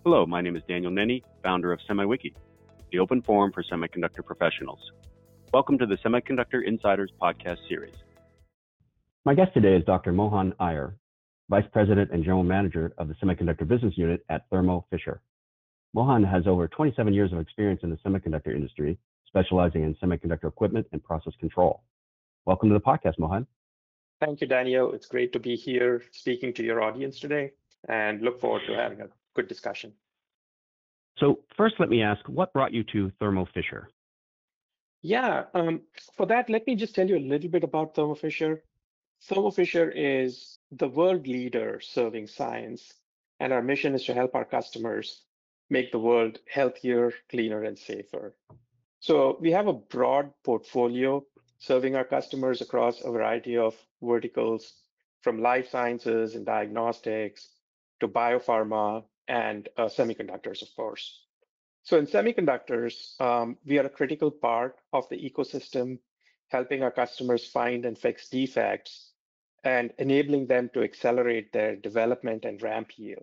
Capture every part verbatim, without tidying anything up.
Hello, my name is Daniel Nenny, founder of SemiWiki, the open forum for semiconductor professionals. Welcome to the Semiconductor Insiders podcast series. My guest today is Doctor Mohan Iyer, Vice President and General Manager of the Semiconductor Business Unit at Thermo Fisher. Mohan has over twenty-seven years of experience in the semiconductor industry, specializing in semiconductor equipment and process control. Welcome to the podcast, Mohan. Thank you, Daniel. It's great to be here speaking to your audience today and look forward to having a good discussion. So first, let me ask, what brought you to Thermo Fisher? Yeah, um, for that, let me just tell you a little bit about Thermo Fisher. Thermo Fisher is the world leader serving science, and our mission is to help our customers make the world healthier, cleaner, and safer. So we have a broad portfolio serving our customers across a variety of verticals, from life sciences and diagnostics to biopharma and uh, semiconductors, of course. So in semiconductors, um, we are a critical part of the ecosystem, helping our customers find and fix defects and enabling them to accelerate their development and ramp yield.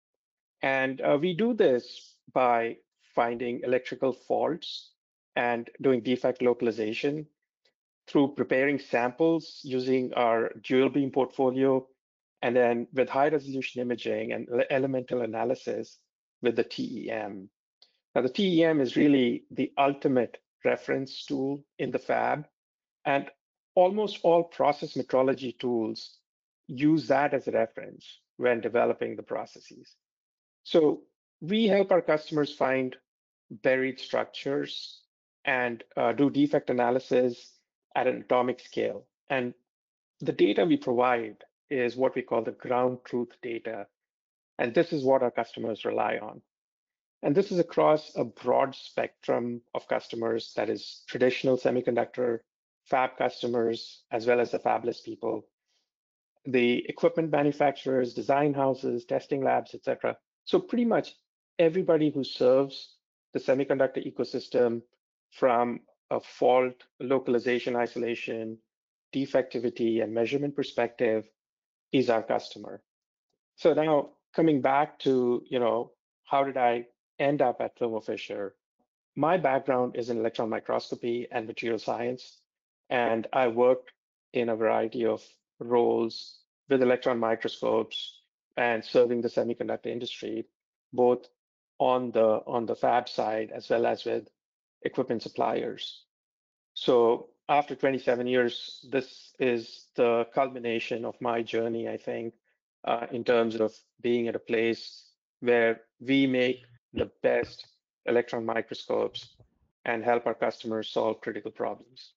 And uh, we do this by finding electrical faults and doing defect localization through preparing samples using our dual beam portfolio, and then with high resolution imaging and elemental analysis with the T E M. Now, the T E M is really the ultimate reference tool in the fab, and almost all process metrology tools use that as a reference when developing the processes. So we help our customers find buried structures and uh, do defect analysis at an atomic scale. And the data we provide is what we call the ground truth data. And this is what our customers rely on. And this is across a broad spectrum of customers, that is traditional semiconductor fab customers, as well as the fabless people, the equipment manufacturers, design houses, testing labs, et cetera. So pretty much everybody who serves the semiconductor ecosystem, from a fault, localization, isolation, defectivity, and measurement perspective, is our customer. So now coming back to, you know, how did I end up at Thermo Fisher? My background is in electron microscopy and material science, and I worked in a variety of roles with electron microscopes and serving the semiconductor industry, both on the on the fab side as well as with equipment suppliers. So after twenty-seven years, this is the culmination of my journey, I think, uh, in terms of being at a place where we make the best electron microscopes and help our customers solve critical problems.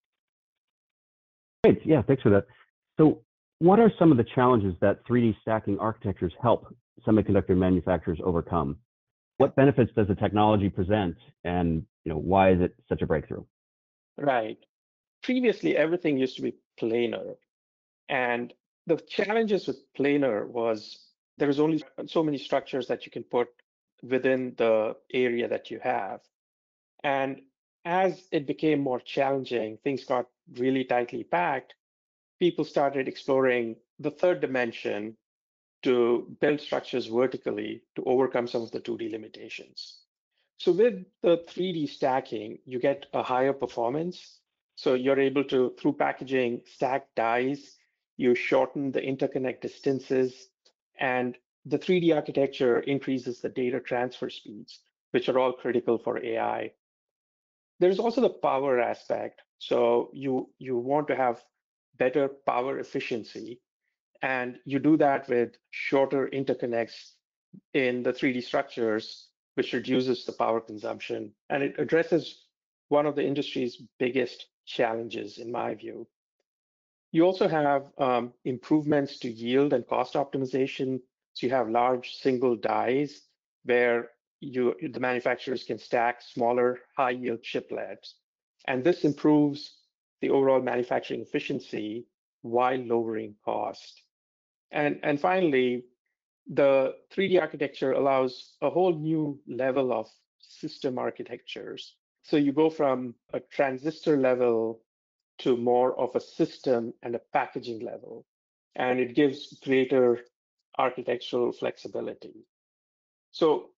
Great, yeah, thanks for that. So what are some of the challenges that three D stacking architectures help semiconductor manufacturers overcome? What benefits does the technology present, and you know, why is it such a breakthrough? Right. Previously, everything used to be planar. And the challenges with planar was there was only so many structures that you can put within the area that you have. And as it became more challenging, things got really tightly packed, people started exploring the third dimension to build structures vertically to overcome some of the two D limitations. So with the three D stacking, you get a higher performance. So you're able to, through packaging, stack dies, you shorten the interconnect distances, and the three D architecture increases the data transfer speeds, which are all critical for A I. There's also the power aspect. So you, you want to have better power efficiency, and you do that with shorter interconnects in the three D structures, which reduces the power consumption. And it addresses one of the industry's biggest challenges, in my view. You also have um, improvements to yield and cost optimization. So you have large single dies where you, the manufacturers can stack smaller high yield chiplets. And this improves the overall manufacturing efficiency while lowering cost. And, and finally, the three D architecture allows a whole new level of system architectures. So you go from a transistor level to more of a system and a packaging level, and it gives greater architectural flexibility. So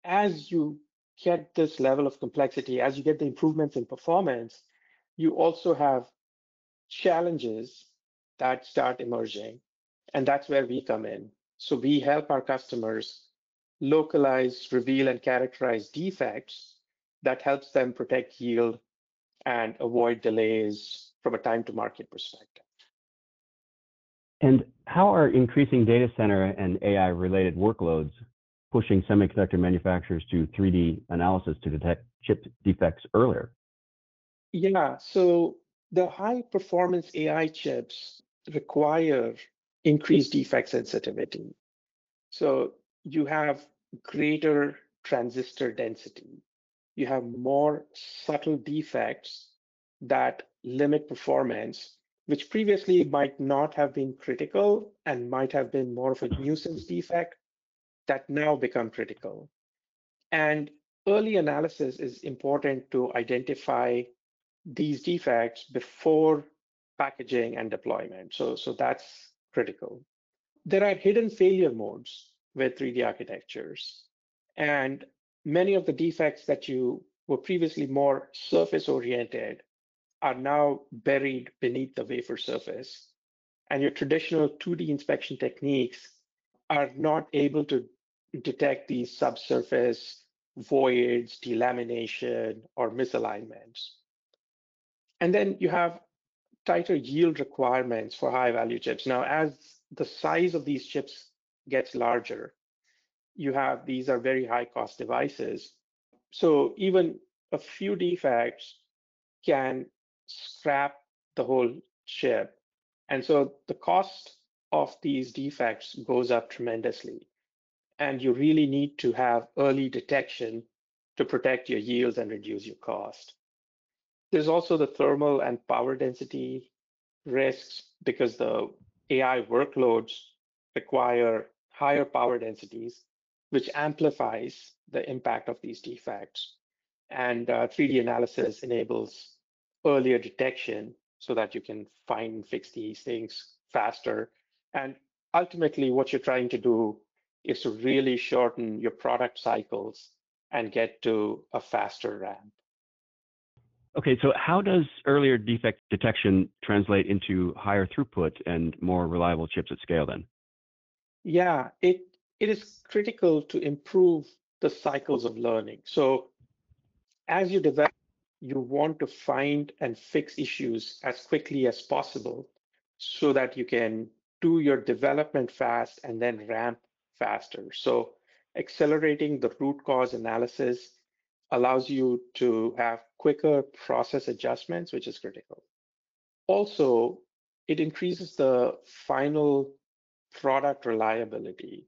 as you get this level of complexity, as you get the improvements in performance, you also have challenges that start emerging. And that's where we come in. So we help our customers localize, reveal, and characterize defects that helps them protect yield and avoid delays from a time to market perspective. And how are increasing data center and A I related workloads pushing semiconductor manufacturers to three D analysis to detect chip defects earlier? Yeah, so the high performance A I chips require increased defect sensitivity. So you have greater transistor density. You have more subtle defects that limit performance, which previously might not have been critical and might have been more of a nuisance defect that now become critical. And early analysis is important to identify these defects before packaging and deployment. So, so that's critical. There are hidden failure modes with three D architectures. And many of the defects that you were previously more surface oriented are now buried beneath the wafer surface. And your traditional two D inspection techniques are not able to detect these subsurface voids, delamination, or misalignments. And then you have tighter yield requirements for high value chips. Now, as the size of these chips gets larger, you have these are very high cost devices. So even a few defects can scrap the whole chip. And so the cost of these defects goes up tremendously. And you really need to have early detection to protect your yields and reduce your cost. There's also the thermal and power density risks because the A I workloads require higher power densities, which amplifies the impact of these defects. And uh, three D analysis enables earlier detection so that you can find and fix these things faster. And ultimately, what you're trying to do is to really shorten your product cycles and get to a faster ramp. Okay, so how does earlier defect detection translate into higher throughput and more reliable chips at scale then? Yeah, it it is critical to improve the cycles of learning. So as you develop, you want to find and fix issues as quickly as possible so that you can do your development fast and then ramp faster. So accelerating the root cause analysis allows you to have quicker process adjustments, which is critical. Also, it increases the final product reliability.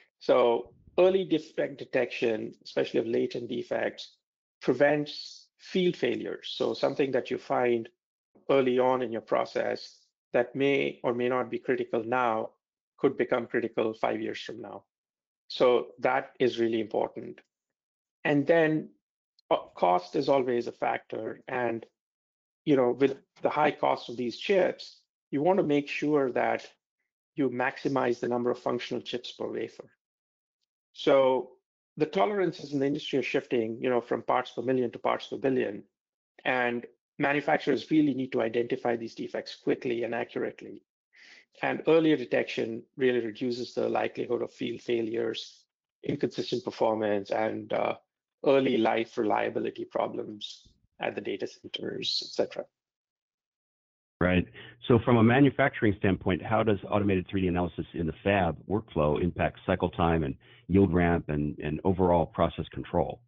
So early defect detection, especially of latent defects, prevents field failures. So something that you find early on in your process that may or may not be critical now could become critical five years from now. So that is really important. And then uh, cost is always a factor. And you know, with the high cost of these chips, you want to make sure that you maximize the number of functional chips per wafer. So the tolerances in the industry are shifting, you know, from parts per million to parts per billion. And manufacturers really need to identify these defects quickly and accurately. And earlier detection really reduces the likelihood of field failures, inconsistent performance, and uh, early life reliability problems at the data centers, et cetera. Right. So from a manufacturing standpoint, how does automated three D analysis in the fab workflow impact cycle time and yield ramp and, and overall process control?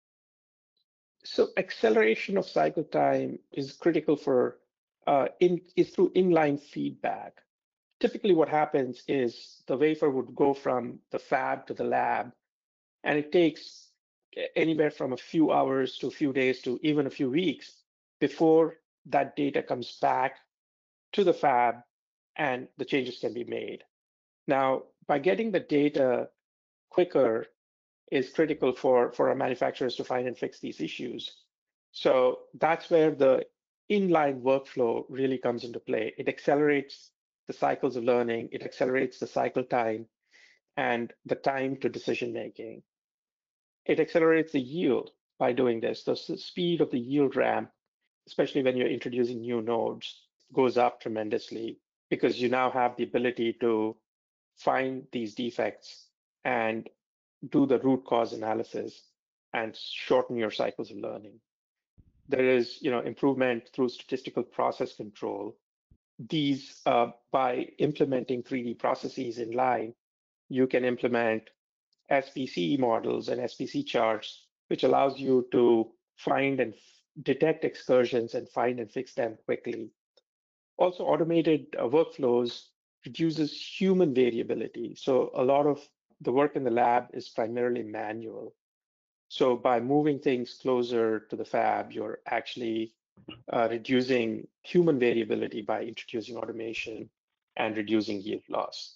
So acceleration of cycle time is critical for uh, in is through inline feedback. Typically, what happens is the wafer would go from the fab to the lab, and it takes anywhere from a few hours to a few days to even a few weeks before that data comes back to the fab and the changes can be made. Now, by getting the data quicker is critical for, for our manufacturers to find and fix these issues. So that's where the inline workflow really comes into play. It accelerates the cycles of learning, it accelerates the cycle time and the time to decision making. it accelerates the yield by doing this. The speed of the yield ramp, especially when you're introducing new nodes, goes up tremendously because you now have the ability to find these defects and do the root cause analysis and shorten your cycles of learning. There is, you know, improvement through statistical process control. These, uh, by implementing three D processes in line, you can implement S P C models and S P C charts, which allows you to find and detect excursions and find and fix them quickly. Also, automated uh, workflows reduces human variability. So a lot of the work in the lab is primarily manual. So by moving things closer to the fab, you're actually uh, reducing human variability by introducing automation and reducing yield loss.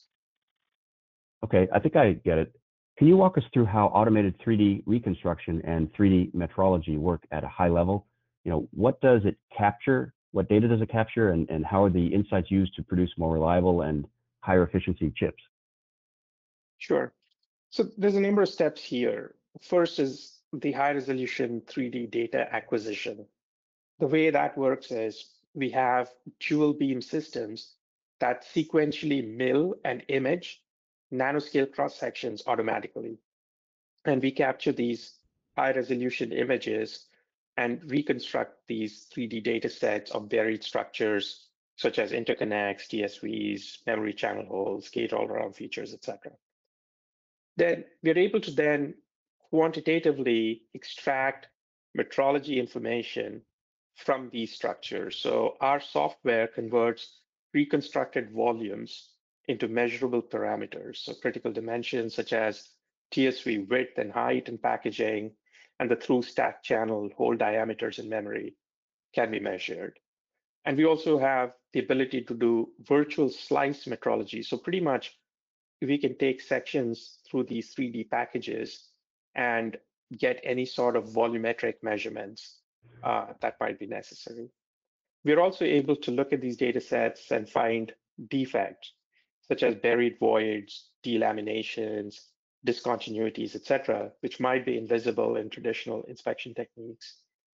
Okay, I think I get it. Can you walk us through how automated three D reconstruction and three D metrology work at a high level? You know, what does it capture? What data does it capture, and, and how are the insights used to produce more reliable and higher efficiency chips? Sure. So there's a number of steps here. First is the high resolution three D data acquisition. The way that works is we have dual beam systems that sequentially mill and image nanoscale cross sections automatically. And we capture these high resolution images and reconstruct these three D data sets of varied structures, such as interconnects, T S Vs, memory channel holes, gate-all-around features, et cetera. Then we're able to then quantitatively extract metrology information from these structures. So our software converts reconstructed volumes into measurable parameters. So critical dimensions such as T S V width and height and packaging, and the through stack channel hole diameters in memory can be measured. And we also have the ability to do virtual slice metrology. So pretty much we can take sections through these three D packages and get any sort of volumetric measurements uh, that might be necessary. We're also able to look at these data sets and find defects, such as buried voids, delaminations, discontinuities, et cetera, which might be invisible in traditional inspection techniques.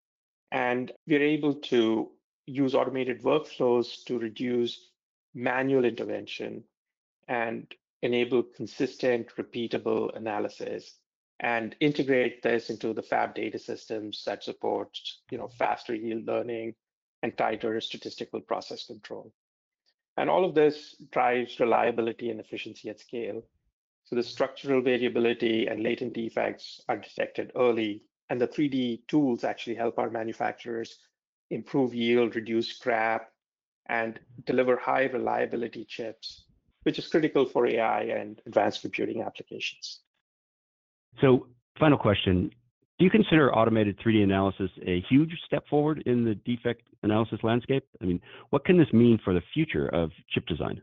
And we're able to use automated workflows to reduce manual intervention and enable consistent, repeatable analysis and integrate this into the fab data systems that support, you know, faster yield learning and tighter statistical process control. And all of this drives reliability and efficiency at scale. So the structural variability and latent defects are detected early, and the three D tools actually help our manufacturers improve yield, reduce scrap, and deliver high reliability chips, which is critical for A I and advanced computing applications. So, final question. Do you consider automated three D analysis a huge step forward in the defect analysis landscape? I mean, what can this mean for the future of chip design?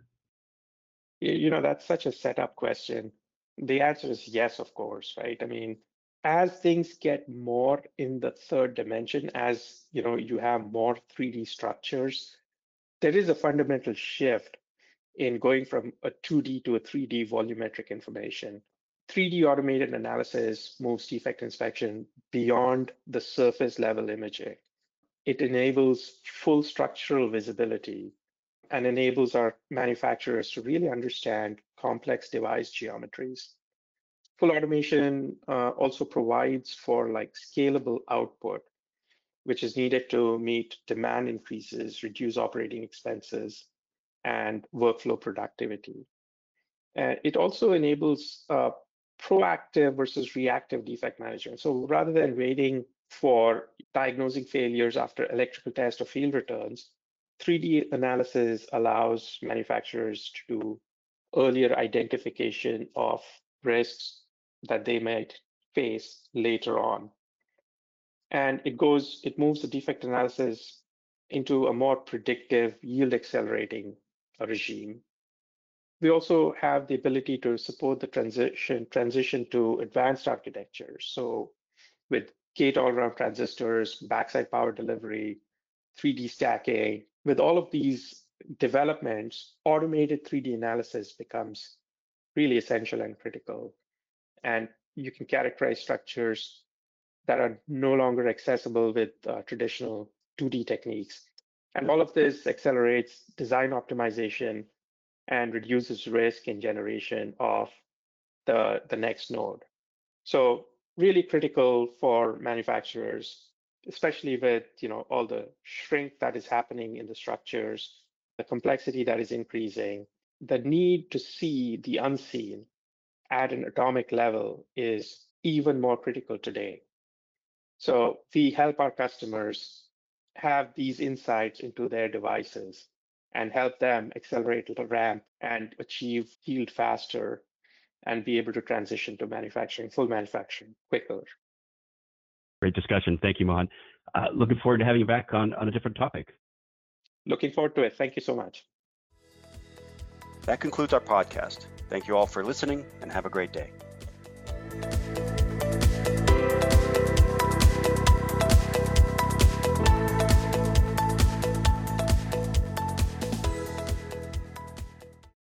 You know, that's such a setup question. The answer is yes, of course, right? I mean, as things get more in the third dimension, as you know, you have more three D structures, there is a fundamental shift in going from a two D to a three D volumetric information. three D automated analysis moves defect inspection beyond the surface level imaging. It enables full structural visibility and enables our manufacturers to really understand complex device geometries. Full automation uh, also provides for like scalable output, which is needed to meet demand increases, reduce operating expenses, and workflow productivity. Uh, it also enables uh, proactive versus reactive defect management. So rather than waiting for diagnosing failures after electrical test or field returns, three D analysis allows manufacturers to do earlier identification of risks that they might face later on. And it goes, it moves the defect analysis into a more predictive, yield accelerating regime. We also have the ability to support the transition transition to advanced architectures. So with gate-all-around transistors, backside power delivery, three D stacking, with all of these developments, automated three D analysis becomes really essential and critical. And you can characterize structures that are no longer accessible with uh, traditional two D techniques. And all of this accelerates design optimization and reduces risk in generation of the, the next node. So really critical for manufacturers, especially with you know all the shrink that is happening in the structures, the complexity that is increasing, the need to see the unseen at an atomic level is even more critical today. So we help our customers have these insights into their devices and help them accelerate the ramp and achieve yield faster and be able to transition to manufacturing, full manufacturing quicker. Great discussion. Thank you, Mohan. Uh, looking forward to having you back on, on a different topic. Looking forward to it. Thank you so much. That concludes our podcast. Thank you all for listening and have a great day.